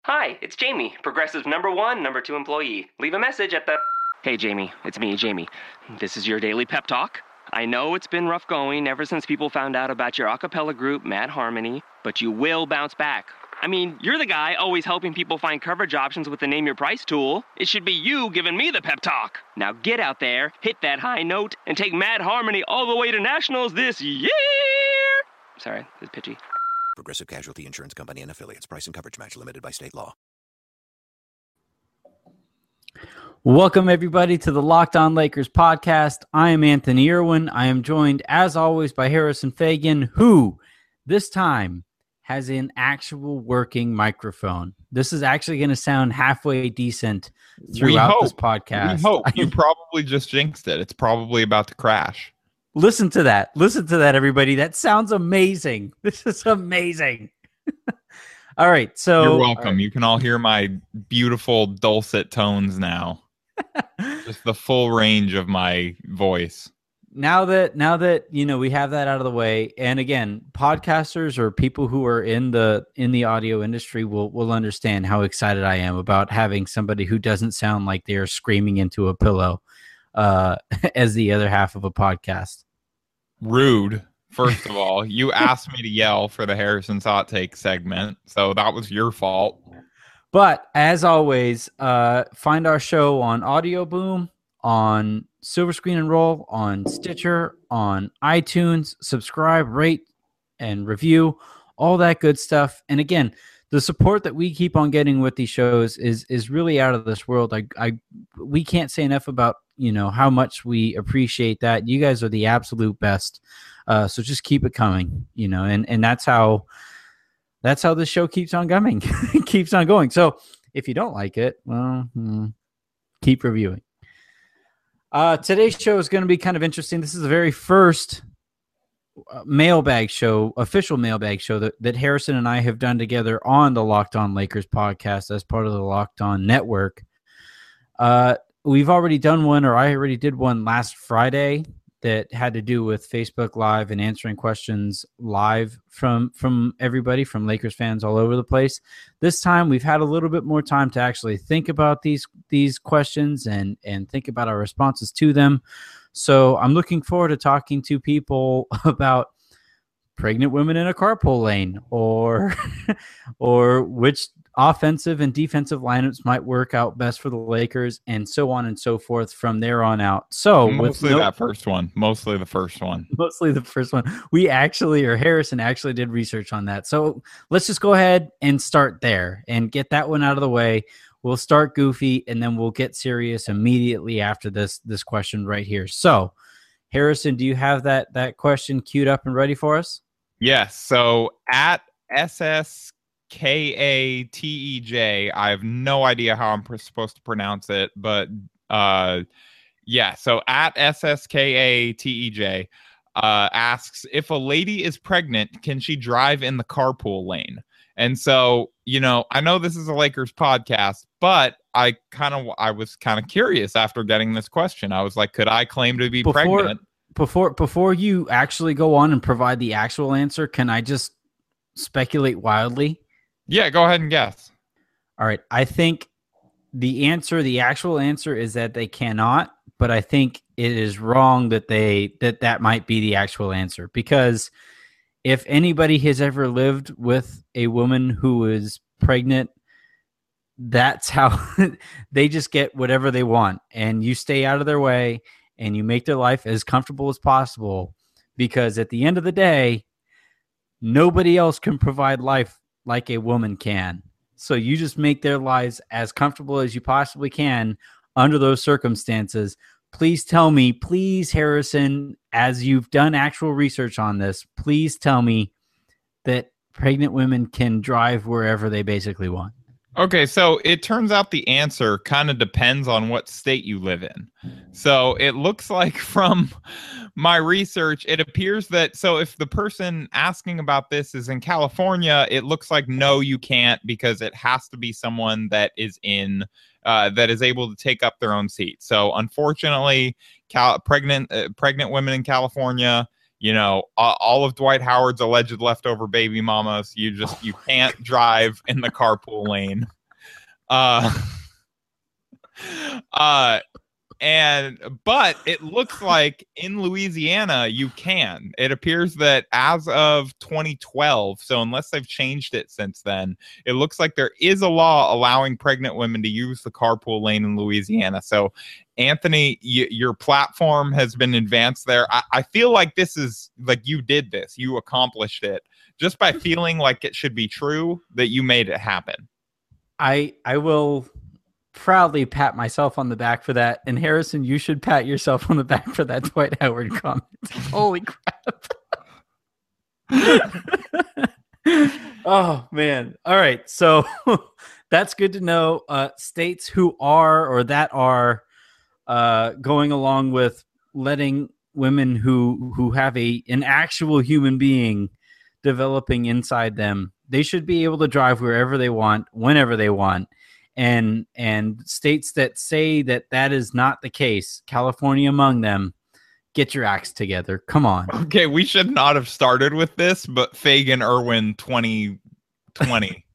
Hi, it's Jamie, Progressive's number 2 employee. Leave a message at the... Hey, Jamie, it's me, Jamie. This is your daily pep talk. I know it's been rough going ever since people found out about your a cappella group, Mad Harmony, but you will bounce back. I mean, you're the guy always helping people find coverage options with the Name Your Price tool. It should be you giving me the pep talk. Now get out there, hit that high note, and take Mad Harmony all the way to nationals this year! Sorry, it's pitchy. Progressive Casualty Insurance Company and Affiliates. Price and coverage match limited by state law. Welcome, everybody, to the Locked On Lakers podcast. I am Anthony Irwin. I am joined, as always, by Harrison Fagan, who this time has an actual working microphone. This is actually going to sound halfway decent throughout this podcast. We hope. You probably just jinxed it. It's probably about to crash. Listen to that. Listen to that, everybody. That sounds amazing. This is amazing. All right. So you're welcome. Right. You can all hear my beautiful dulcet tones now. Just the full range of my voice. Now that you know we have that out of the way, and again, podcasters or people who are in the audio industry will understand how excited I am about having somebody who doesn't sound like they're screaming into a pillow as the other half of a podcast. Rude. First of all, you asked me to yell for the Harrison's Hot Take segment, so that was your fault. But as always, find our show on Audio Boom, on Silver Screen and Roll, on Stitcher, on iTunes. Subscribe, rate, and review, all that good stuff. And again, the support that we keep on getting with these shows is really out of this world. We can't say enough about how much we appreciate that. You guys are the absolute best. So just keep it coming, and that's how the show keeps on coming, keeps on going. So if you don't like it, well, keep reviewing. Today's show is going to be kind of interesting. This is the very first mailbag show, official mailbag show that Harrison and I have done together on the Locked On Lakers podcast as part of the Locked On Network. We've already done one, or I already did one last Friday that had to do with Facebook Live and answering questions live from everybody, from Lakers fans all over the place. This time we've had a little bit more time to actually think about these questions and think about our responses to them. So I'm looking forward to talking to people about pregnant women in a carpool lane, or which offensive and defensive lineups might work out best for the Lakers, and so on and so forth from there on out. So mostly the first one. Harrison actually did research on that. So let's just go ahead and start there and get that one out of the way. We'll start goofy and then we'll get serious immediately after this question right here. So Harrison, do you have that question queued up and ready for us? Yes. So at SSKATEJ, I have no idea how I'm supposed to pronounce it, but yeah. So at SSKATEJ asks, if a lady is pregnant, can she drive in the carpool lane? And so, I know this is a Lakers podcast, but I was kind of curious after getting this question. I was like, could I claim to be pregnant? Before you actually go on and provide the actual answer, can I just speculate wildly? Yeah, go ahead and guess. All right. I think the actual answer is that they cannot, but I think it is wrong that might be the actual answer, because if anybody has ever lived with a woman who is pregnant, that's how they just get whatever they want, and you stay out of their way and you make their life as comfortable as possible, because at the end of the day, nobody else can provide life like a woman can. So you just make their lives as comfortable as you possibly can under those circumstances. Please tell me, please, Harrison, as you've done actual research on this, please tell me that pregnant women can drive wherever they basically want. Okay, so it turns out the answer kind of depends on what state you live in. So it looks like from my research, it appears that, so if the person asking about this is in California, it looks like no, you can't, because it has to be someone that is able to take up their own seat. So unfortunately, pregnant women in California, all of Dwight Howard's alleged leftover baby mamas. You can't drive in the carpool lane. But it looks like in Louisiana you can. It appears that as of 2012, so unless they've changed it since then, it looks like there is a law allowing pregnant women to use the carpool lane in Louisiana. So, Anthony, your platform has been advanced there. I feel like this is like you did this. You accomplished it just by feeling like it should be true that you made it happen. I will proudly pat myself on the back for that. And Harrison, you should pat yourself on the back for that Dwight Howard comment. Holy crap. Oh, man. All right. So that's good to know. States who are or that are going along with letting women who have an actual human being developing inside them, they should be able to drive wherever they want, whenever they want. And states that say that is not the case, California among them, get your acts together. Come on. Okay, we should not have started with this, but Fagan Irwin 2020.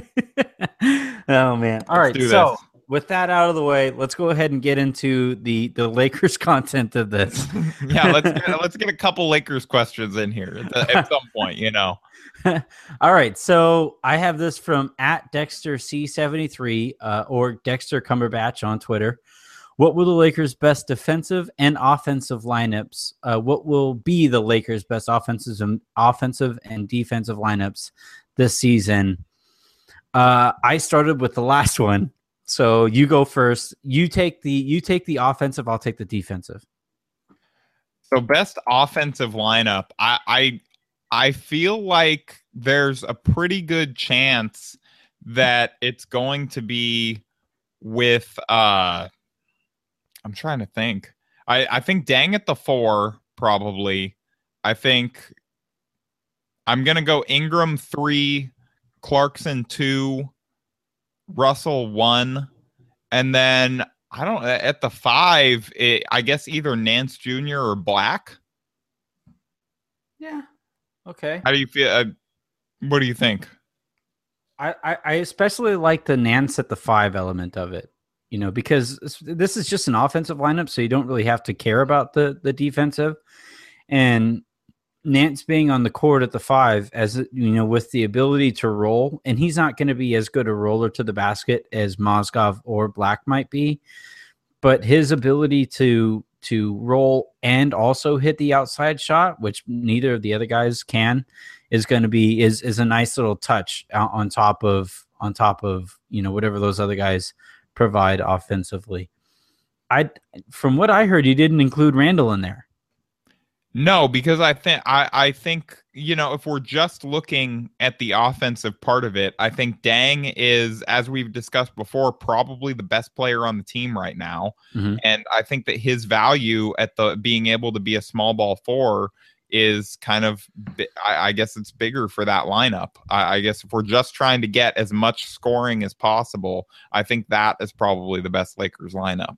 Oh, man. All right, so with that out of the way, let's go ahead and get into the Lakers content of this. Yeah, let's get a couple Lakers questions in here at some point, All right, so I have this from @DexterC73 or Dexter Cumberbatch on Twitter. What will the Lakers' best defensive and offensive lineups? What will be the Lakers' best offensive and defensive lineups this season? I started with the last one, so you go first. You take the offensive. I'll take the defensive. So best offensive lineup. I feel like there's a pretty good chance that it's going to be with I'm trying to think. I think Deng at the 4, probably. I think I'm going to go Ingram 3, Clarkson 2, Russell 1, and then at the 5, I guess either Nance Jr. or Black. Yeah. Okay. How do you feel? What do you think? I especially like the Nance at the 5 element of it, because this is just an offensive lineup, so you don't really have to care about the defensive. And Nance being on the court at the 5, as with the ability to roll, and he's not going to be as good a roller to the basket as Mozgov or Black might be, but his ability to roll and also hit the outside shot, which neither of the other guys can, is going to be is a nice little touch on top of whatever those other guys provide offensively. From what I heard, you didn't include Randall in there. No, because I think if we're just looking at the offensive part of it, I think Deng is, as we've discussed before, probably the best player on the team right now. Mm-hmm. And I think that his value at being able to be a small ball 4 is kind of, I guess it's bigger for that lineup. I guess if we're just trying to get as much scoring as possible, I think that is probably the best Lakers lineup.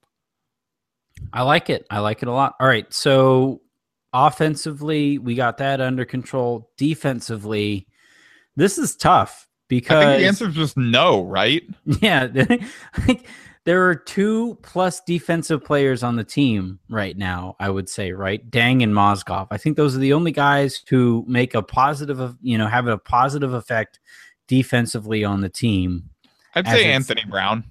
I like it. I like it a lot. All right, so offensively, we got that under control. Defensively, this is tough because I think the answer is just no, right? Yeah. There are 2+ defensive players on the team right now, I would say, right? Deng and Mozgov. I think those are the only guys who make a positive, have a positive effect defensively on the team. I'd say Anthony Brown.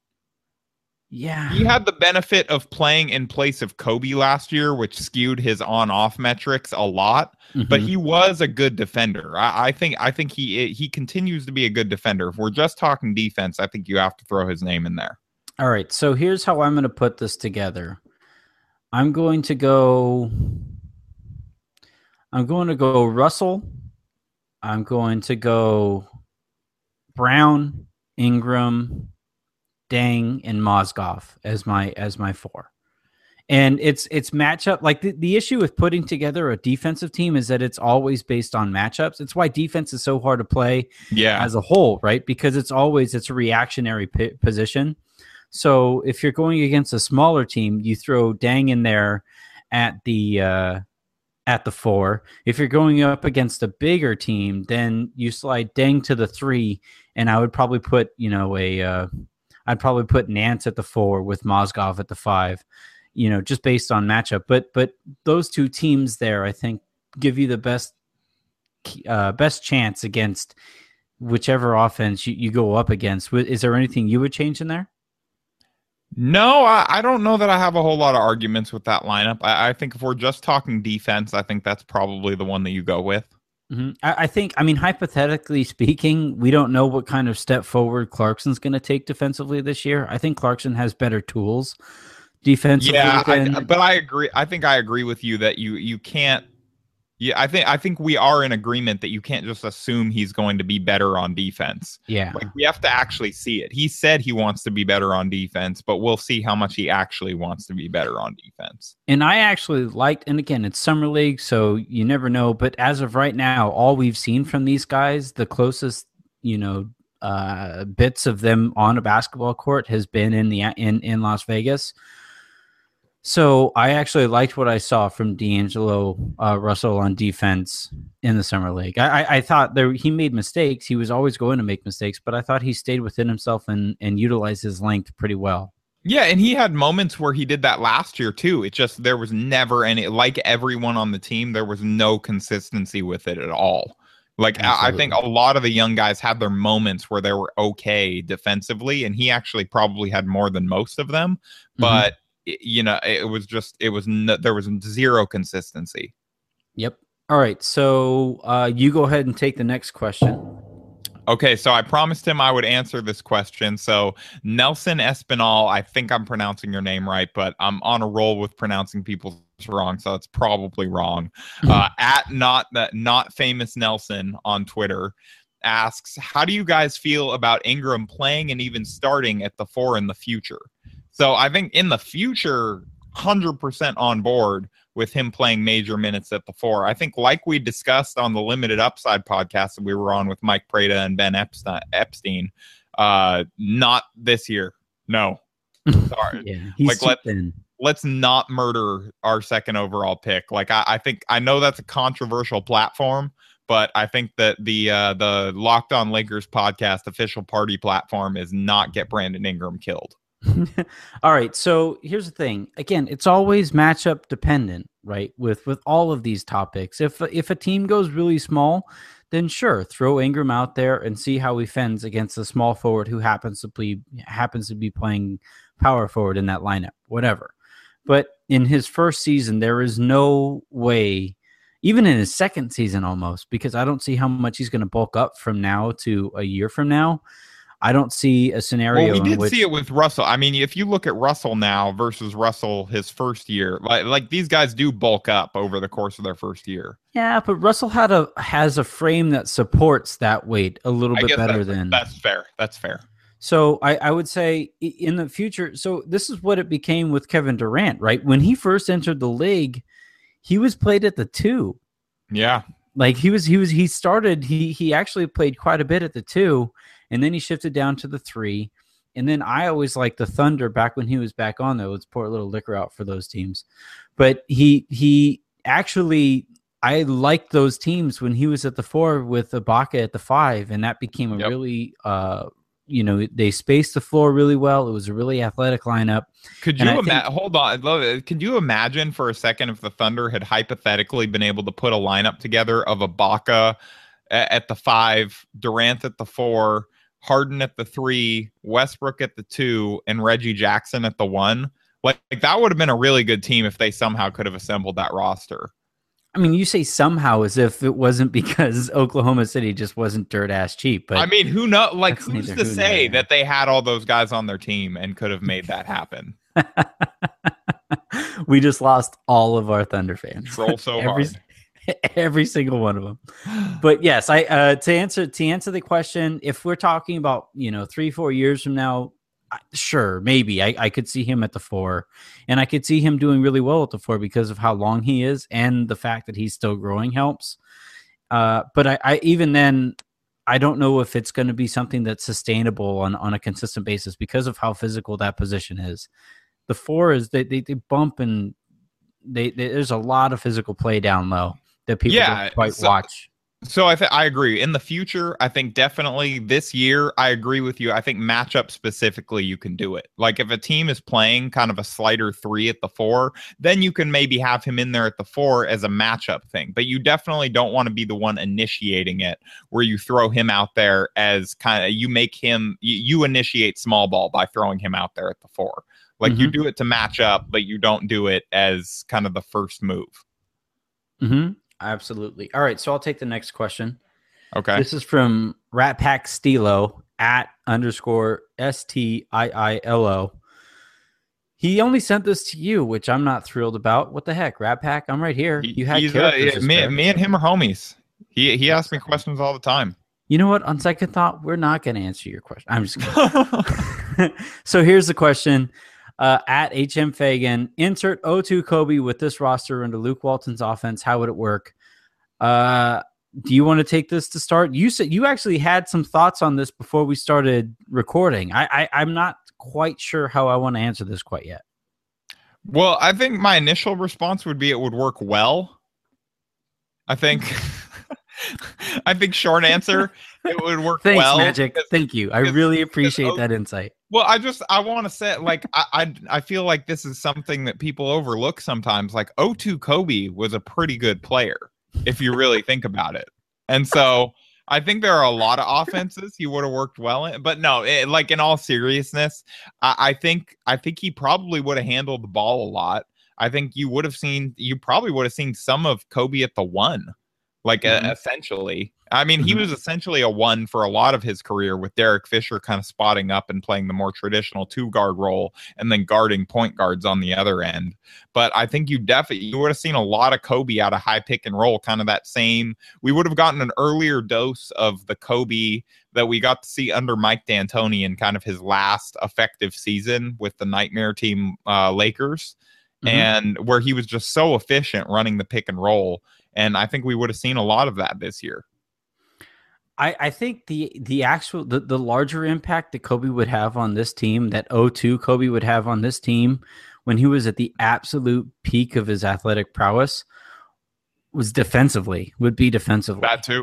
Yeah. He had the benefit of playing in place of Kobe last year, which skewed his on-off metrics a lot, but he was a good defender. I think he continues to be a good defender. If we're just talking defense, I think you have to throw his name in there. All right, so here's how I'm going to put this together. I'm going to go Russell. I'm going to go Brown, Ingram, Deng, and Mozgov as my 4. And it's matchup. Like the issue with putting together a defensive team is that it's always based on matchups. It's why defense is so hard to play as a whole, right? Because it's a reactionary position. So if you're going against a smaller team, you throw Deng in there at the at the 4. If you're going up against a bigger team, then you slide Deng to the 3, and I would probably put, I'd probably put Nance at the 4 with Mozgov at the 5, just based on matchup. But those two teams there, I think, give you the best chance against whichever offense you go up against. Is there anything you would change in there? No, I don't know that I have a whole lot of arguments with that lineup. I think if we're just talking defense, I think that's probably the one that you go with. Mm-hmm. I think, hypothetically speaking, we don't know what kind of step forward Clarkson's going to take defensively this year. I think Clarkson has better tools defensively. Yeah, but I agree. I think I agree with you that you can't. Yeah, I think we are in agreement that you can't just assume he's going to be better on defense. Yeah. Like, we have to actually see it. He said he wants to be better on defense, but we'll see how much he actually wants to be better on defense. And I actually liked, and again, it's summer league, so you never know, but as of right now, all we've seen from these guys, the closest, bits of them on a basketball court has been in Las Vegas. So I actually liked what I saw from D'Angelo Russell on defense in the summer league. I thought he made mistakes. He was always going to make mistakes, but I thought he stayed within himself and utilized his length pretty well. Yeah, and he had moments where he did that last year too. It just, there was never any, like everyone on the team, there was no consistency with it at all. Like, I think a lot of the young guys had their moments where they were okay defensively, and he actually probably had more than most of them, but there was zero consistency. Yep. All right. So you go ahead and take the next question. Okay. So I promised him I would answer this question. So Nelson Espinal, I think I'm pronouncing your name right, but I'm on a roll with pronouncing people's wrong. So it's probably wrong. At not famous Nelson on Twitter asks, how do you guys feel about Ingram playing and even starting at the 4 in the future? So I think in the future, 100% on board with him playing major minutes at the 4. I think, like we discussed on the Limited Upside podcast that we were on with Mike Prada and Ben Epstein, not this year. No. Sorry. Yeah, he's like, let's not murder our second overall pick. Like, I know that's a controversial platform, but I think that the Locked On Lakers podcast official party platform is not get Brandon Ingram killed. All right. So here's the thing. Again, it's always matchup dependent, right? With all of these topics. If a team goes really small, then sure, throw Ingram out there and see how he fends against a small forward who happens to be playing power forward in that lineup, whatever. But in his first season, there is no way, even in his second season almost, because I don't see how much he's going to bulk up from now to a year from now. I don't see a scenario. Well, we did see it with Russell. I mean, if you look at Russell now versus Russell his first year, like these guys do bulk up over the course of their first year. Yeah, but Russell has a frame that supports that weight a little bit better than. That's fair. That's fair. So I would say in the future. So this is what it became with Kevin Durant, right? When he first entered the league, he was played at the 2. Yeah, like he actually played quite a bit at the 2. And then he shifted down to the 3. And then I always liked the Thunder back when he was back on there. Let's pour a little liquor out for those teams. But he actually, I liked those teams when he was at the 4 with Ibaka at the 5. And that became a really, they spaced the floor really well. It was a really athletic lineup. Could you imagine? Hold on. Could you imagine for a second if the Thunder had hypothetically been able to put a lineup together of Ibaka at the 5, Durant at the 4, Harden at the 3, Westbrook at the 2, and Reggie Jackson at the 1. Like that would have been a really good team if they somehow could have assembled that roster. I mean, you say somehow as if it wasn't because Oklahoma City just wasn't dirt ass cheap. But I mean, who knows? Like, who's to say that they had all those guys on their team and could have made that happen? We just lost all of our Thunder fans. Troll so hard. Every single one of them. But yes, to answer the question, if we're talking about 3-4 years from now, sure, maybe I could see him at the 4, and I could see him doing really well at the 4 because of how long he is and the fact that he's still growing helps. But I even then, I don't know if it's going to be something that's sustainable on a consistent basis because of how physical that position is. The 4 is they bump and there's a lot of physical play down low that people don't quite watch. So I agree. In the future, I think definitely this year, I agree with you. I think matchup specifically, you can do it. Like if a team is playing kind of a slider 3 at the 4, then you can maybe have him in there at the 4 as a matchup thing. But you definitely don't want to be the one initiating it, where you throw him out there as kind of, you make him, you initiate small ball by throwing him out there at the 4. Like you do it to match up, but you don't do it as kind of the first move. Mm-hmm. Absolutely. All right, so I'll take the next question. Okay. This is from Rat Pack Stilo @_STIILO. He only sent this to you, which I'm not thrilled about. What the heck, Rat Pack? I'm right here. You had me and him are homies. He asks me questions all the time. You know what? On second thought, we're not going to answer your question. I'm just kidding. So here's the question. @HM Fagan, insert O2 Kobe with this roster into Luke Walton's offense. How would it work? Do you want to take this to start? You said you actually had some thoughts on this before we started recording. I'm not quite sure how I want to answer this quite yet. Well, I think my initial response would be it would work well. I think short answer, it would work well. Thanks, Magic. Thank you. I really appreciate that insight. Well, I want to say, like, I feel like this is something that people overlook sometimes. Like, O2 Kobe was a pretty good player, if you really think about it. And so I think there are a lot of offenses he would have worked well in. But no, like, in all seriousness, I think he probably would have handled the ball a lot. I think you probably would have seen some of Kobe at the 1. Like, essentially. I mean, he was essentially a 1 for a lot of his career, with Derek Fisher kind of spotting up and playing the more traditional 2-guard role and then guarding point guards on the other end. But I think you would have seen a lot of Kobe out of high pick and roll, kind of that same. We would have gotten an earlier dose of the Kobe that we got to see under Mike D'Antoni in kind of his last effective season with the Nightmare Team Lakers, and where he was just so efficient running the pick and roll. And I think we would have seen a lot of that this year. I think the actual larger impact that Kobe would have on this team, that O2 Kobe would have on this team when he was at the absolute peak of his athletic prowess, would be defensively. That too.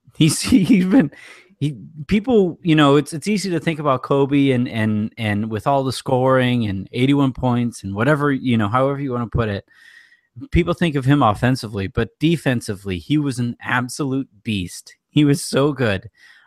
People, you know, it's easy to think about Kobe and with all the scoring and 81 points and whatever, you know, however you want to put it. People think of him offensively, but defensively, he was an absolute beast. He was so good.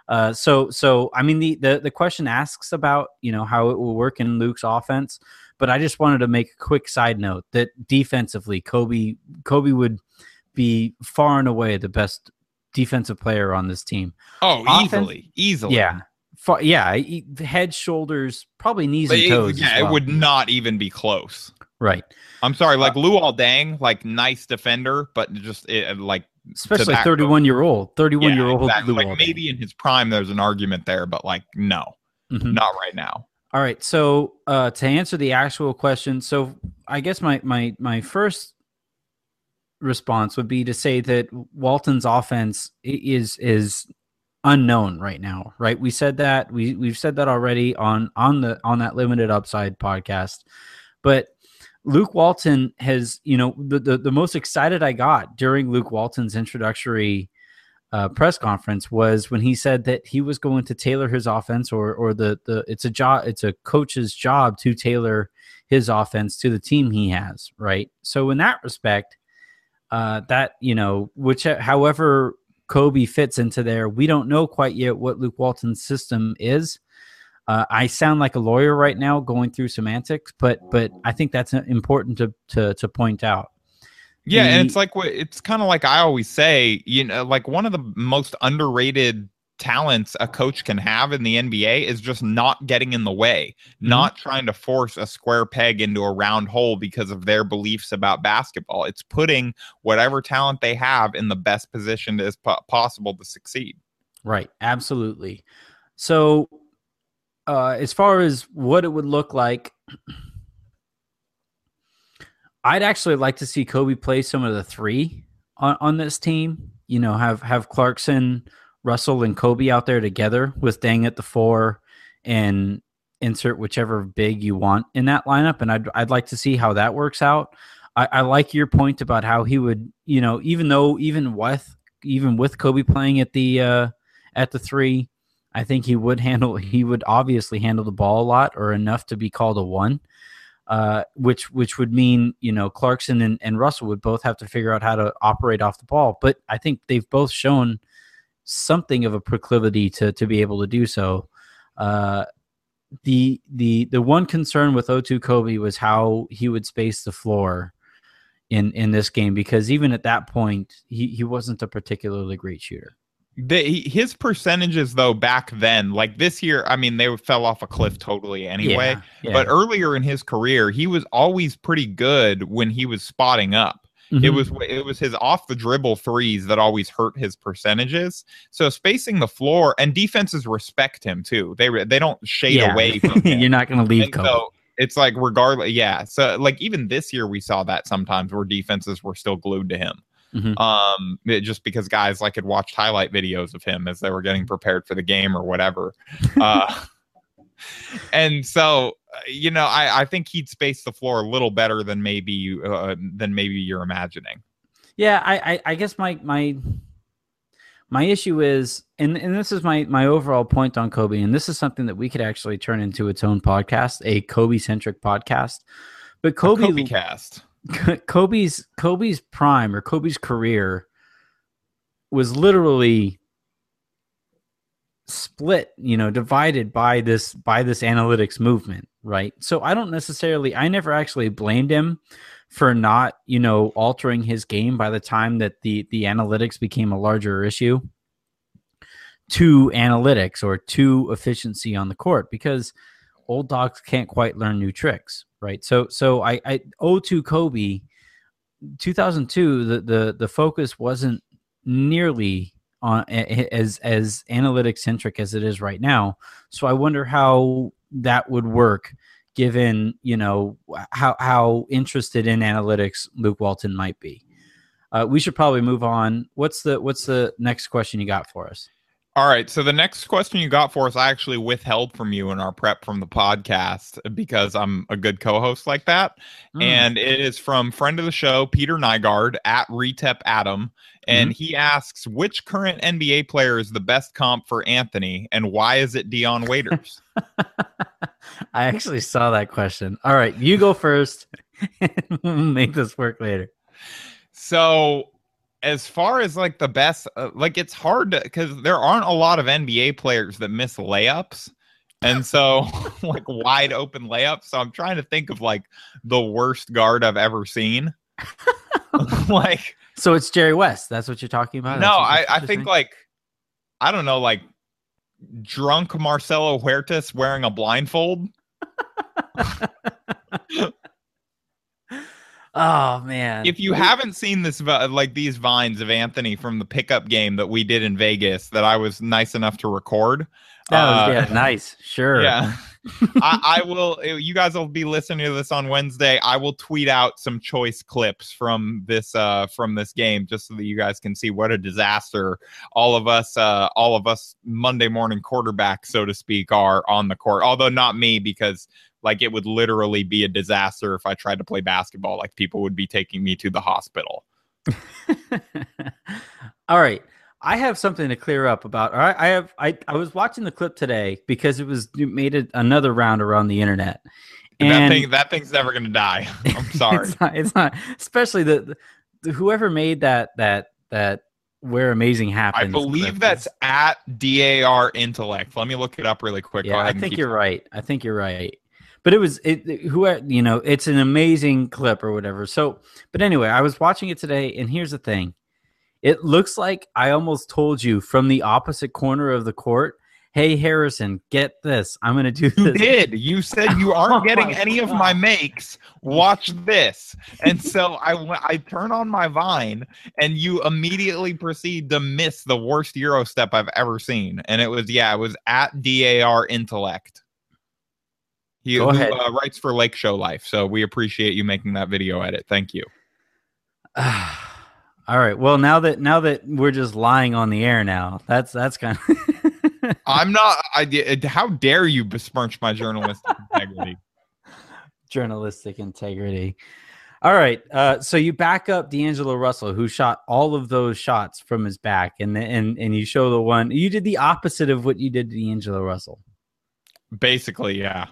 So I mean, the question asks about, you know, how it will work in Luke's offense, but I just wanted to make a quick side note that defensively, Kobe would be far and away the best defensive player on this team. Oh, easily. Yeah. Head, shoulders, probably knees and toes. Yeah, as well. It would not even be close. Right. I'm sorry, like Luol Deng, like nice defender, but just especially 31-year-old. 31-year-old exactly. Luol Like Deng. maybe in his prime, there's an argument there, but like no, not right now. All right. So to answer the actual question, so I guess my first response would be to say that Walton's offense is unknown right now. Right. We said that we've said that already on that Limited Upside podcast, but Luke Walton has, you know, the most excited I got during Luke Walton's introductory press conference was when he said that he was going to tailor his offense, or it's a coach's job to tailor his offense to the team he has, right? So in that respect, that, you know, however Kobe fits into there, we don't know quite yet what Luke Walton's system is. I sound like a lawyer right now going through semantics, but I think that's important to point out. Yeah, and it's kind of like I always say, you know, like one of the most underrated talents a coach can have in the NBA is just not getting in the way, not trying to force a square peg into a round hole because of their beliefs about basketball. It's putting whatever talent they have in the best position as possible to succeed. Right, absolutely. So as far as what it would look like, I'd actually like to see Kobe play some of the 3 on this team. You know, have Clarkson, Russell, and Kobe out there together with Deng at the 4, and insert whichever big you want in that lineup. And I'd like to see how that works out. I like your point about how he would, even with Kobe playing at the 3, I think he would obviously handle the ball a lot, or enough to be called a 1. Which would mean, Clarkson and Russell would both have to figure out how to operate off the ball. But I think they've both shown something of a proclivity to be able to do so. The one concern with O2 Kobe was how he would space the floor in this game, because even at that point, he wasn't a particularly great shooter. His percentages, though, back then, like this year, I mean, they fell off a cliff totally anyway. Yeah. But earlier in his career, he was always pretty good when he was spotting up. Mm-hmm. It was his off the dribble threes that always hurt his percentages. So spacing the floor, and defenses respect him too. They don't shade away from him. You're not going to leave And Kobe. so it's like regardless, yeah. So like even this year, we saw that sometimes where defenses were still glued to him. Mm-hmm. Just because guys like had watched highlight videos of him as they were getting prepared for the game or whatever. And so, I think he'd space the floor a little better than maybe you're imagining. Yeah. I guess my issue is, and this is my overall point on Kobe, and this is something that we could actually turn into its own podcast, a Kobe centric podcast, but Kobe cast. Kobe's prime, or Kobe's career, was literally split, divided by this analytics movement, right? So I never actually blamed him for not, altering his game by the time that the analytics became a larger issue to analytics or to efficiency on the court, because old dogs can't quite learn new tricks. Right. So I owe to Kobe 2002, the focus wasn't nearly on as analytics centric as it is right now. So I wonder how that would work, given, how interested in analytics Luke Walton might be. We should probably move on. What's the next question you got for us? All right. So the next question you got for us, I actually withheld from you in our prep from the podcast because I'm a good co-host like that. And it is from friend of the show, Peter Nygaard at Retep Adam. And he asks, which current NBA player is the best comp for Anthony, and why is it Dion Waiters? I actually saw that question. All right, you go first. We'll make this work later. So as far as like the best, it's hard to, because there aren't a lot of NBA players that miss layups. And so like wide open layups. So I'm trying to think of like the worst guard I've ever seen. So it's Jerry West. That's what you're talking about? No, I think I don't know, like drunk Marcelo Huertas wearing a blindfold. Oh man! If you haven't seen these vines of Anthony from the pickup game that we did in Vegas, that I was nice enough to record. Nice. Sure. Yeah. I will. You guys will be listening to this on Wednesday. I will tweet out some choice clips from this game, just so that you guys can see what a disaster all of us Monday morning quarterbacks, so to speak, are on the court. Although not me, because it would literally be a disaster if I tried to play basketball. Like people would be taking me to the hospital. All right. I have something to clear up about. All right, I was watching the clip today because it made another round around the internet. And that thing's never going to die. I'm sorry. It's not, especially the whoever made that Where Amazing Happens. I believe that's at DAR Intellect. Let me look it up really quick. Yeah, I think you're right. But it's an amazing clip or whatever. So, but anyway, I was watching it today, and here's the thing. It looks like I almost told you from the opposite corner of the court, hey, Harrison, get this. I'm going to do this. You did. You said you aren't getting any of my makes. Watch this. And so I turn on my Vine, and you immediately proceed to miss the worst Euro step I've ever seen. And it was at DAR Intellect. He writes for Lake Show Life. So we appreciate you making that video edit. Thank you. All right. Well, now that we're just lying on the air now, that's kind of. I'm not. How dare you besmirch my journalistic integrity? Journalistic integrity. All right. So you back up D'Angelo Russell, who shot all of those shots from his back, and you show the one. You did the opposite of what you did to D'Angelo Russell. Basically, yeah.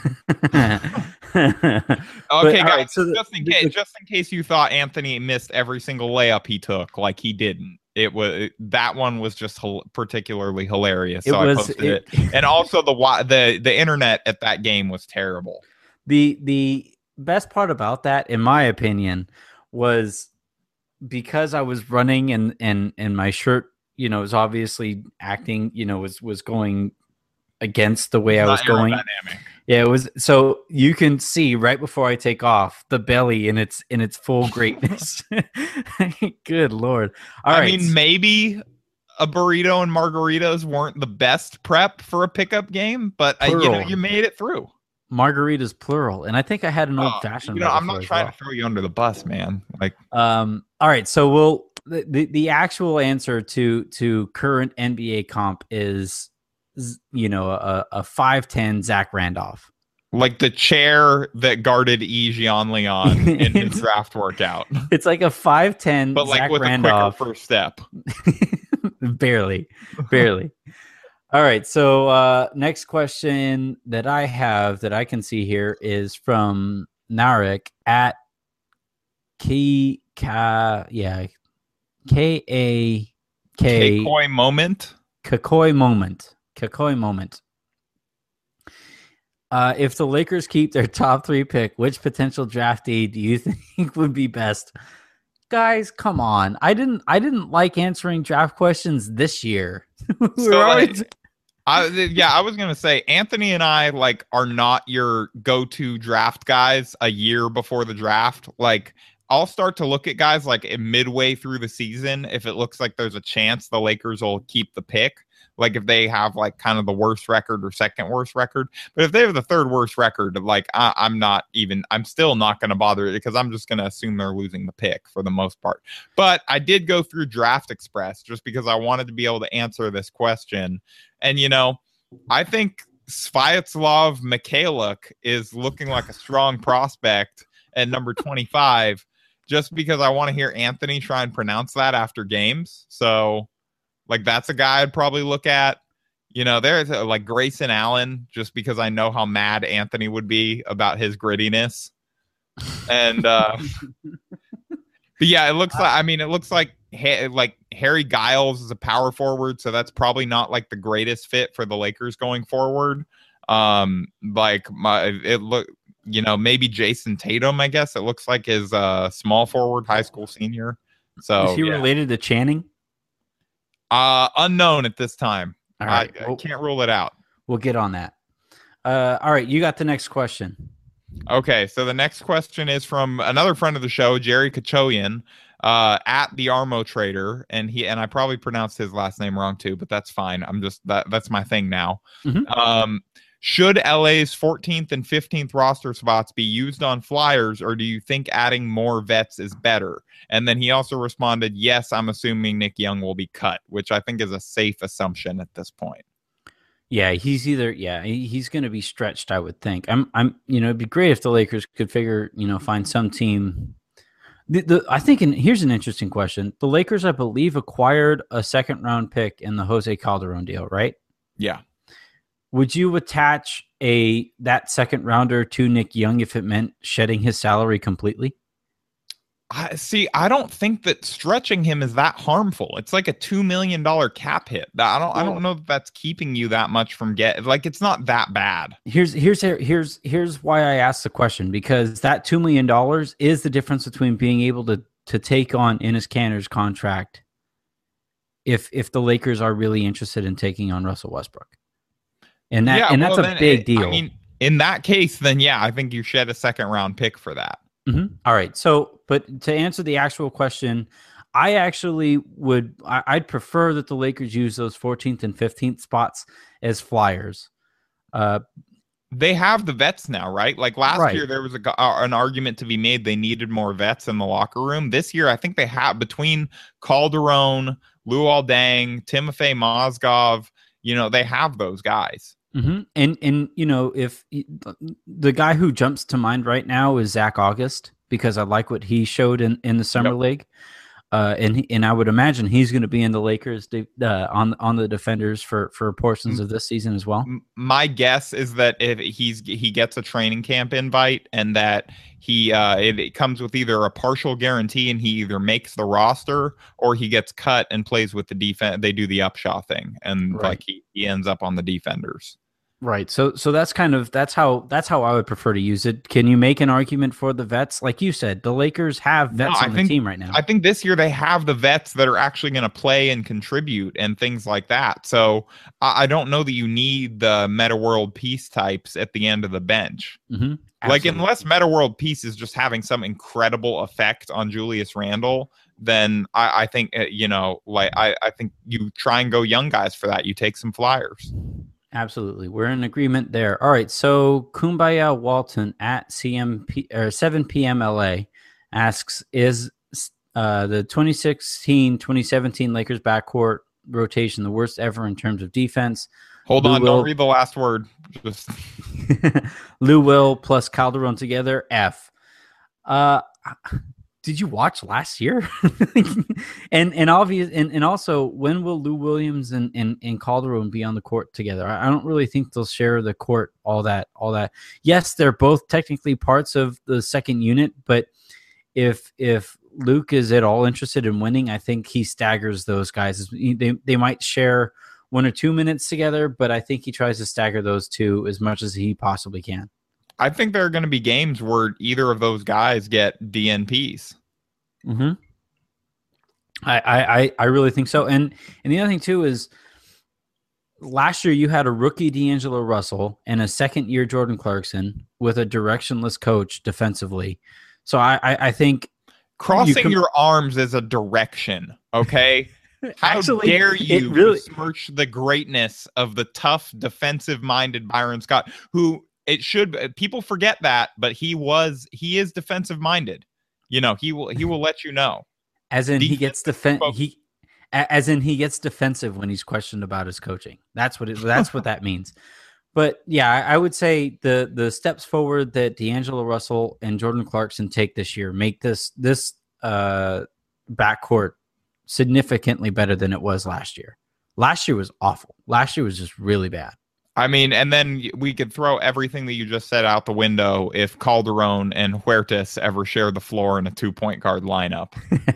Okay, Okay, guys. right, so just in case you thought Anthony missed every single layup he took, like he didn't. That one was just particularly hilarious. So I posted it. And also the internet at that game was terrible. The best part about that, in my opinion, was because I was running and my shirt, was obviously acting, was going against the way I was going. Yeah, it was. So you can see right before I take off the belly in its full greatness. Good Lord! I mean, maybe a burrito and margaritas weren't the best prep for a pickup game, but you made it through. Margaritas plural, and I think I had an old fashioned. I'm not trying to throw you under the bus, man. Like, all right. So the actual answer to current NBA comp is, a 5'10" Zach Randolph, like the chair that guarded Jean Leon in his draft workout. It's like a 5'10", but like Zach with Randolph. a quicker first step. barely. All right, so next question that I have that I can see here is from Narek at Kakoi Moment. Kakoi Moment. If the Lakers keep their top 3 pick, which potential draftee do you think would be best? Guys, come on. I didn't like answering draft questions this year. I was gonna say Anthony and I are not your go-to draft guys a year before the draft. Like, I'll start to look at guys midway through the season if it looks like there's a chance the Lakers will keep the pick. Like if they have kind of the worst record or second worst record. But if they have the third worst record, I'm still not going to bother it because I'm just going to assume they're losing the pick for the most part. But I did go through Draft Express just because I wanted to be able to answer this question. And, I think Sviatoslav Mikhailuk is looking like a strong prospect at number 25 just because I want to hear Anthony try and pronounce that after games. So, that's a guy I'd probably look at. There's Grayson Allen, just because I know how mad Anthony would be about his grittiness. And, but yeah, it looks like Harry Giles is a power forward. So that's probably not the greatest fit for the Lakers going forward. Maybe Jason Tatum, I guess it looks like is a small forward, high school senior. So is he related to Channing? Unknown at this time. All right. I can't rule it out. We'll get on that. All right. You got the next question. Okay. So the next question is from another friend of the show, Jerry Kachoyan, at the Armo Trader. And I probably pronounced his last name wrong too, but that's fine. That's my thing now. Mm-hmm. Should LA's 14th and 15th roster spots be used on flyers, or do you think adding more vets is better? And then he also responded, yes, I'm assuming Nick Young will be cut, which I think is a safe assumption at this point. Yeah, he's going to be stretched, I would think. It'd be great if the Lakers could find some team. I think, here's an interesting question. The Lakers, I believe, acquired a second round pick in the Jose Calderon deal, right? Yeah. Would you attach that second rounder to Nick Young if it meant shedding his salary completely? I don't think that stretching him is that harmful. It's like a $2 million cap hit. I don't know if that's keeping you that much from it's not that bad. Here's why I asked the question, because that $2 million is the difference between being able to take on Enes Kanter's contract if the Lakers are really interested in taking on Russell Westbrook. And that's a big deal. I mean, in that case, then yeah, I think you shed a second round pick for that. Mm-hmm. All right. So, but to answer the actual question, I actually I'd prefer that the Lakers use those 14th and 15th spots as flyers. They have the vets now, right? Last year, there was an argument to be made. They needed more vets in the locker room. This year, I think they have, between Calderon, Luol Deng, Timofey Mozgov, they have those guys. Mm-hmm. And if the guy who jumps to mind right now is Zach August, because I like what he showed in the summer league. And I would imagine he's going to be in the Lakers on the defenders for portions of this season as well. My guess is that if he gets a training camp invite, and that it comes with either a partial guarantee and he either makes the roster or he gets cut and plays with the defense. They do the Upshaw thing, and like he ends up on the defenders. Right. So that's how I would prefer to use it. Can you make an argument for the vets? Like you said, the Lakers have vets on the team right now. I think this year they have the vets that are actually going to play and contribute and things like that. So I don't know that you need the Meta World Peace types at the end of the bench. Mm-hmm. Like, unless Meta World Peace is just having some incredible effect on Julius Randle, then I think, I think you try and go young guys for that. You take some flyers. Absolutely. We're in agreement there. All right. So Kumbaya Walton at 7 p.m. LA asks, is the 2016-2017 Lakers backcourt rotation the worst ever in terms of defense? Hold on. Don't read the last word. Just Lou Will plus Calderon together. F. Did you watch last year? and obvious and also, when will Lou Williams and Calderon be on the court together? I don't really think they'll share the court all that. Yes, they're both technically parts of the second unit, but if Luke is at all interested in winning, I think he staggers those guys. They might share 1 or 2 minutes together, but I think he tries to stagger those two as much as he possibly can. I think there are going to be games where either of those guys get DNPs. Mm-hmm. I really think so. And the other thing too is, last year you had a rookie D'Angelo Russell and a second year Jordan Clarkson with a directionless coach defensively. So I think crossing your arms is a direction. Okay. How dare you besmirch the greatness of the tough defensive minded Byron Scott, who people forget that, but he is defensive minded. He will let you know. As in he gets defensive when he's questioned about his coaching. That's what that means. But yeah, I would say the steps forward that D'Angelo Russell and Jordan Clarkson take this year make this backcourt significantly better than it was last year. Last year was awful. Last year was just really bad. I mean, and then we could throw everything that you just said out the window if Calderon and Huertas ever share the floor in a 2-point guard lineup.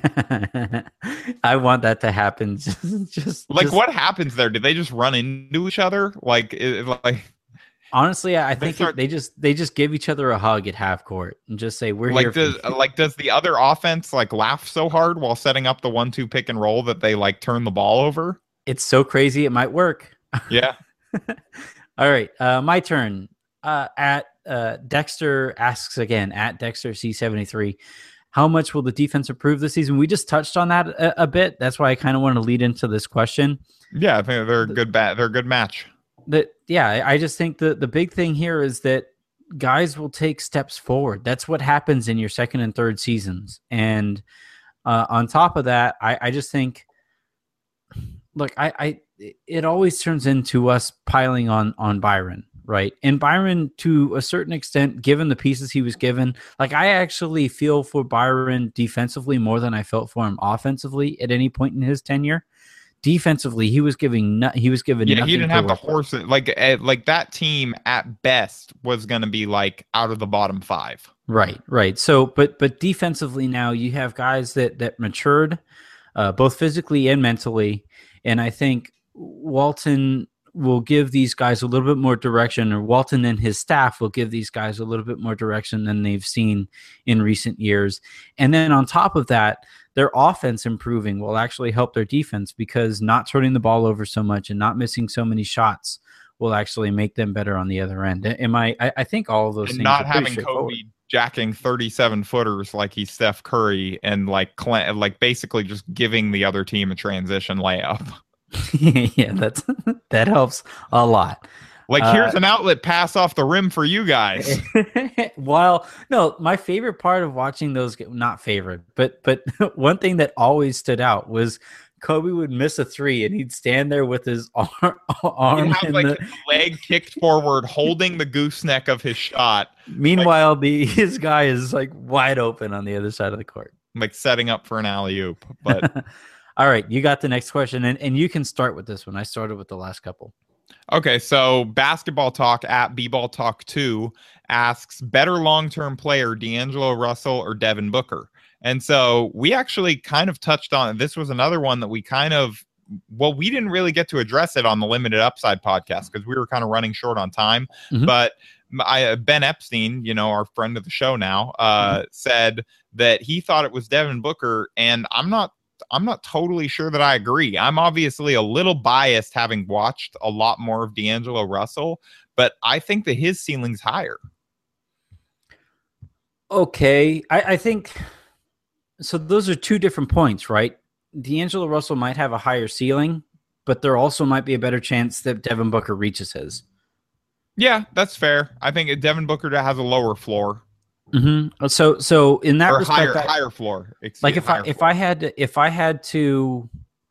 I want that to happen. What happens there? Do they just run into each other? Honestly, I think they just give each other a hug at half court and just say, "We're here." Does the other offense laugh so hard while setting up the 1-2 pick and roll that they turn the ball over? It's so crazy it might work. Yeah. All right, my turn. At Dexter asks again, at Dexter C73, how much will the defense improve this season? We just touched on that a bit. That's why I kind of want to lead into this question. Yeah, I think they're a good they're a good match. I just think the big thing here is that guys will take steps forward. That's what happens in your second and third seasons. And on top of that, I just think, look, it always turns into us piling on Byron, right? And Byron, to a certain extent, given the pieces he was given, I actually feel for Byron defensively more than I felt for him offensively at any point in his tenure. Defensively, he was given nothing. He didn't have the horses. That team at best was going to be out of the bottom 5. Right. So, but defensively now you have guys that matured, both physically and mentally. And I think Walton will give these guys a little bit more direction, or Walton and his staff will give these guys a little bit more direction than they've seen in recent years. And then on top of that, their offense improving will actually help their defense, because not turning the ball over so much and not missing so many shots will actually make them better on the other end. I think all of those things. Not having Kobe jacking 37-footers like he's Steph Curry and basically just giving the other team a transition layup. Yeah, that helps a lot. Here's an outlet pass off the rim for you guys. My favorite part of watching those, not favorite, but one thing that always stood out was Kobe would miss a three and he'd stand there with his arm He'd have in like the. his leg kicked forward, holding the gooseneck of his shot, Meanwhile, his guy is like wide open on the other side of the court. like setting up for an alley-oop. But all right, you got the next question, and you can start with this one. I started with the last couple. okay, so Basketball Talk at B-Ball Talk 2 asks, better long-term player, D'Angelo Russell or Devin Booker? And so we actually kind of touched on, this was another one that we kind of, well, we didn't really get to address it on the Limited Upside podcast because we were kind of running short on time. Mhm. But Ben Epstein, you know, our friend of the show now, said that he thought it was Devin Booker, and I'm not totally sure that I agree. I'm obviously a little biased having watched a lot more of D'Angelo Russell, but I think that his ceiling's higher. Okay, I think so. Those are two different points, right? D'Angelo Russell might have a higher ceiling, but there also might be a better chance that Devin Booker reaches his. Yeah, that's fair. I think Devin Booker has a lower floor. Mm-hmm. So in that Or respect, higher floor. like if I had to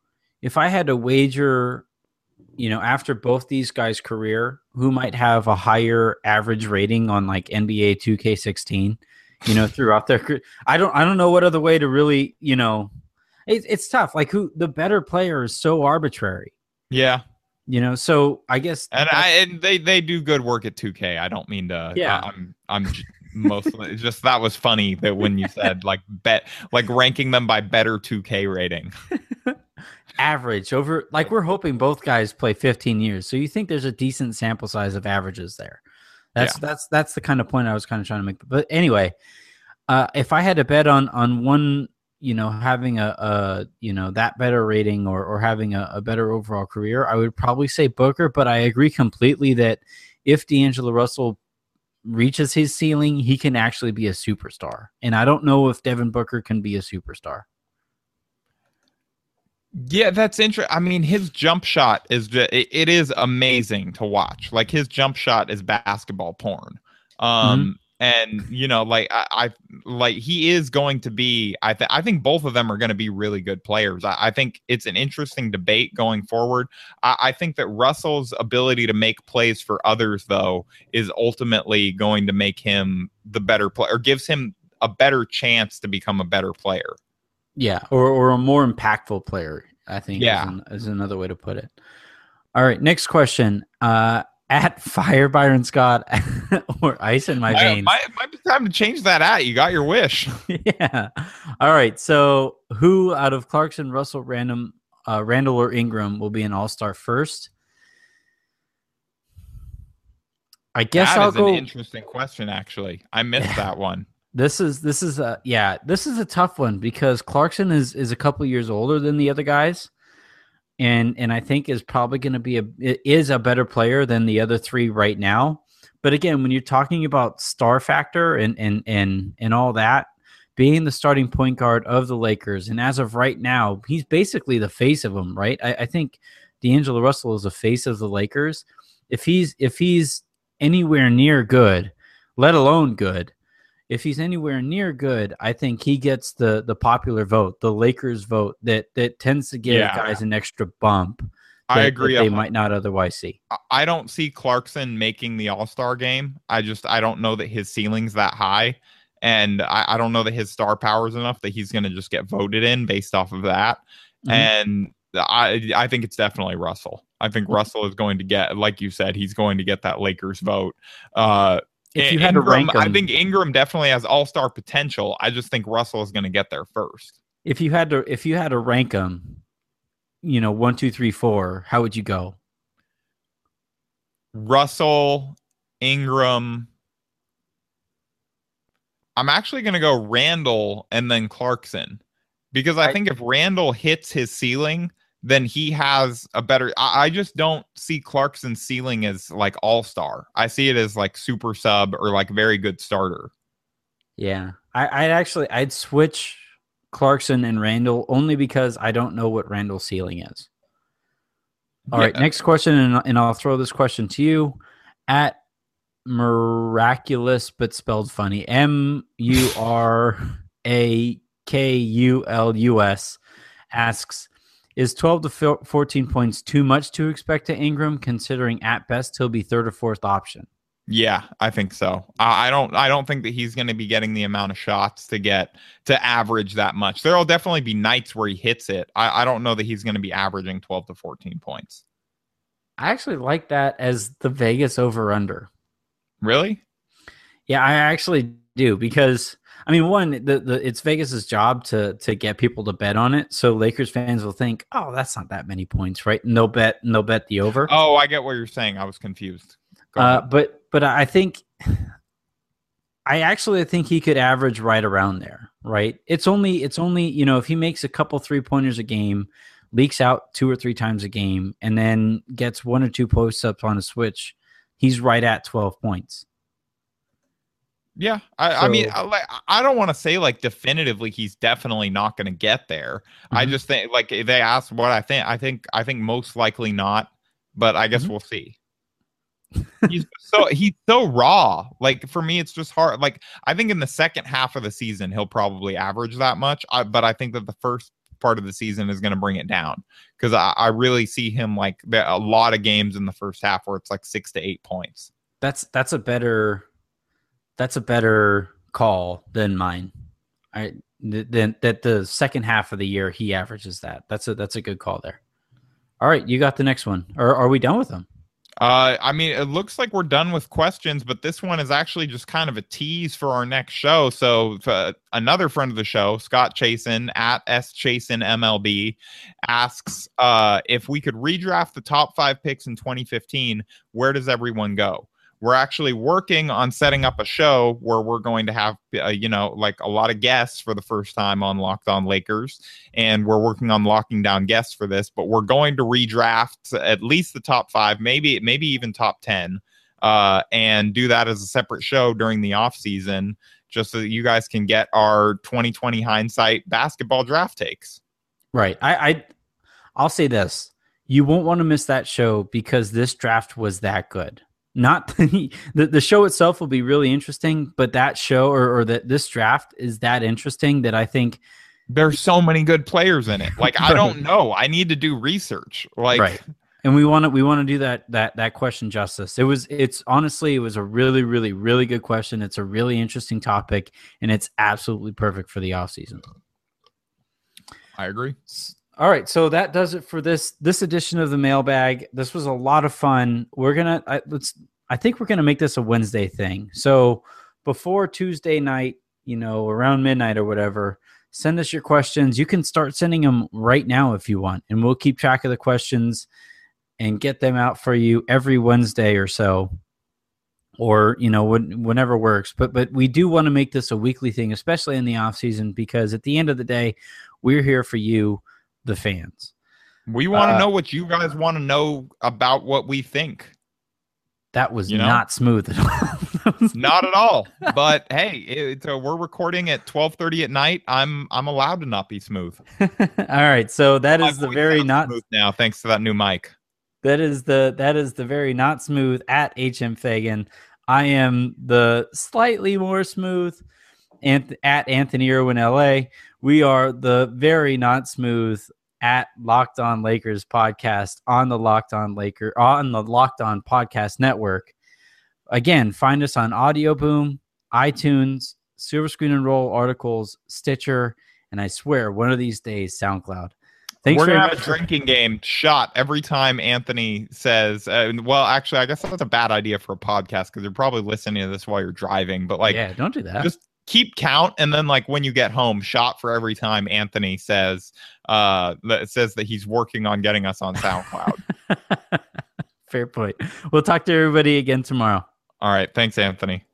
wager, you know, after both these guys' career, who might have a higher average rating on like NBA 2K16, you know, throughout their career. I don't know what other way to really, you know, it's tough. Like who the better player is so arbitrary. Yeah. You know, so I guess and they do good work at 2K. I don't mean to. Yeah. I'm mostly just that was funny that when you said like ranking them by better 2K rating. Average over, like we're hoping both guys play 15 years, so you think there's a decent sample size of averages there. That's the kind of point I was kind of trying to make. But anyway, if I had to bet on one, you know, having a you know, that better rating or having a better overall career, I would probably say Booker. But I agree completely that if D'Angelo Russell reaches his ceiling, he can actually be a superstar. And I don't know if Devin Booker can be a superstar. Yeah, that's interesting. I mean, his jump shot is it is amazing to watch. Like his jump shot is basketball porn. And you know, like I like he is going to be. I think both of them are going to be really good players. I think it's an interesting debate going forward. I think that Russell's ability to make plays for others, though, is ultimately going to make him the better player, or gives him a better chance to become a better player. Yeah, or a more impactful player, I think, is another way to put it. All right, next question. At Fire Byron Scott or Ice in My Veins. Might be time to change that at. You got your wish. Yeah. All right, so who out of Clarkson, Russell, Randall, or Ingram will be an all-star first? I guess I'll go. An interesting question, actually. I missed that one. This is a tough one because Clarkson is a couple years older than the other guys, and I think is probably going to be a better player than the other three right now. But again, when you're talking about star factor and all that, being the starting point guard of the Lakers, and as of right now, he's basically the face of them, right? I think D'Angelo Russell is the face of the Lakers. If he's anywhere near good, let alone good. If he's anywhere near good, I think he gets the popular vote, the Lakers vote that tends to give guys an extra bump. I agree. That they might not otherwise see. I don't see Clarkson making the All-Star game. I don't know that his ceiling's that high, and I don't know that his star power is enough that he's going to just get voted in based off of that. Mm-hmm. And I think it's definitely Russell. I think Russell is going to get, like you said, he's going to get that Lakers vote. If you had to rank them, I think Ingram definitely has all-star potential. I just think Russell is going to get there first. If you had to rank them, you know, 1, 2, 3, 4, how would you go? Russell, Ingram. I'm actually going to go Randall and then Clarkson, because I think if Randall hits his ceiling, then he has a better. I just don't see Clarkson's ceiling as like all-star. I see it as like super sub or like very good starter. Yeah, I'd switch Clarkson and Randall only because I don't know what Randall's ceiling is. All right, next question, and I'll throw this question to you. At Miraculous but spelled funny, MURAKULUS asks, Is 12 to 14 points too much to expect to Ingram, considering at best he'll be third or fourth option? Yeah, I think so. I don't think that he's going to be getting the amount of shots to average that much. There'll definitely be nights where he hits it. I don't know that he's going to be averaging 12 to 14 points. I actually like that as the Vegas over-under. Really? Yeah, I actually do, because I mean, one, it's Vegas's job to get people to bet on it. So Lakers fans will think, oh, that's not that many points, right? And they'll bet the over. Oh, I get what you're saying. I was confused. But I think he could average right around there, right? It's only, if he makes a couple 3-pointers a game, leaks out 2 or 3 times a game, and then gets 1 or 2 post-ups on a switch, he's right at 12 points. Yeah, I mean, I don't want to say like definitively he's definitely not going to get there. Mm-hmm. I just think, like, if they ask what I think most likely not, but I guess we'll see. He's so raw. Like, for me, it's just hard. Like, I think in the second half of the season he'll probably average that much. But I think that the first part of the season is going to bring it down, because I really see him like a lot of games in the first half where it's like 6 to 8 points. That's a better call than mine. That the second half of the year he averages that. That's a good call there. All right, you got the next one. Or are we done with them? I mean, it looks like we're done with questions, but this one is actually just kind of a tease for our next show. So another friend of the show, Scott Chasen at SChasenMLB, asks if we could redraft the top 5 picks in 2015, where does everyone go? We're actually working on setting up a show where we're going to have, like a lot of guests for the first time on Locked On Lakers. And we're working on locking down guests for this, but we're going to redraft at least the top 5, maybe even top 10, and do that as a separate show during the off season, just so that you guys can get our 2020 hindsight basketball draft takes. Right. I'll say this. You won't want to miss that show, because this draft was that good. Not the show itself will be really interesting, but that show or that this draft is that interesting that I think there's so many good players in it. Like, I don't know. I need to do research. Like, right. And we want to do that question justice. It's honestly, it was a really, really, really good question. It's a really interesting topic, and it's absolutely perfect for the off season. I agree. All right, so that does it for this edition of the mailbag. This was a lot of fun. I think we're gonna make this a Wednesday thing. So before Tuesday night, around midnight or whatever, send us your questions. You can start sending them right now if you want, and we'll keep track of the questions and get them out for you every Wednesday or so, or whenever works. But we do want to make this a weekly thing, especially in the off season, because at the end of the day, we're here for you, the fans. We want to know what you guys want to know about what we think. That was not smooth at all. Not at all. But hey, we're recording at 12:30 at night. I'm allowed to not be smooth. All right, so that is the very not smooth now, thanks to that new mic. That is the very not smooth at HM Fagan. I am the slightly more smooth at Anthony Irwin LA. We are the very not smooth at Locked On Lakers podcast on the Locked On Podcast Network. Again, find us on Audio Boom, iTunes, Silver Screen and Roll articles, Stitcher, and I swear one of these days SoundCloud. Thanks We're very gonna much. Have a drinking game shot every time Anthony says. Well, actually, I guess that's a bad idea for a podcast, because you're probably listening to this while you're driving. But yeah, don't do that. Just keep count, and then like when you get home, shot for every time Anthony says that he's working on getting us on SoundCloud. Fair point. We'll talk to everybody again tomorrow. All right, thanks, Anthony.